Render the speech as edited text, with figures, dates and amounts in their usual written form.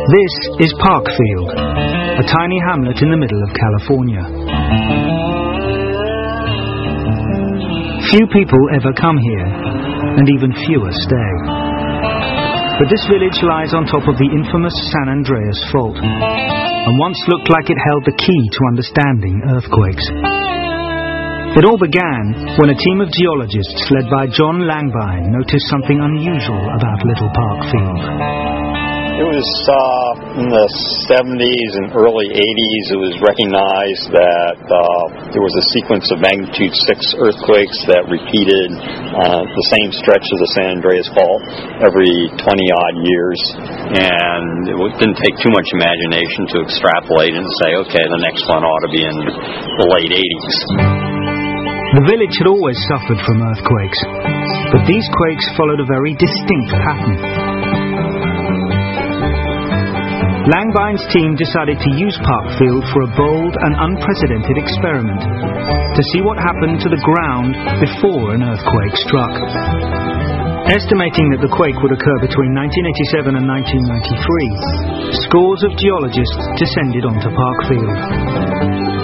This is Parkfield, a tiny hamlet in the middle of California. Few people ever come here, and even fewer stay. But this village lies on top of the infamous San Andreas Fault, and once looked like it held the key to understanding earthquakes. It all began when a team of geologists led by John Langbein noticed something unusual about Little Parkfield. It was in the 70s and early 80s, it was recognized that there was a sequence of magnitude 6 earthquakes that repeated the same stretch of the San Andreas Fault every 20-odd years. And it didn't take too much imagination to extrapolate and say, okay, the next one ought to be in the late 80s. The village had always suffered from earthquakes, but these quakes followed a very distinct pattern. Langbein's team decided to use Parkfield for a bold and unprecedented experiment to see what happened to the ground before an earthquake struck. Estimating that the quake would occur between 1987 and 1993, scores of geologists descended onto Parkfield.